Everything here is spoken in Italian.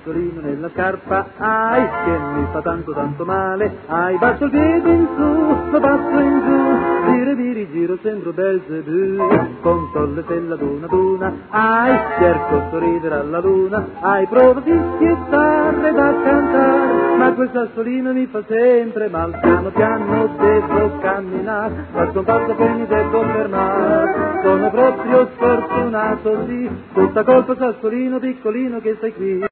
sassolino nella scarpa, ai, che mi fa tanto tanto male, ai, bacio il piede in su, lo passo in giù, viri, giro, sembro Belzebù, conto le stelle ad una, ai, cerco sorridere alla luna, ai, provo di chitarre da cantare, ma quel sassolino mi fa sempre mal, piano piano devo camminare, faccio un passo poi mi devo fermare, sono proprio sfortunato, sì, tutta colpa sassolino piccolino che sei qui.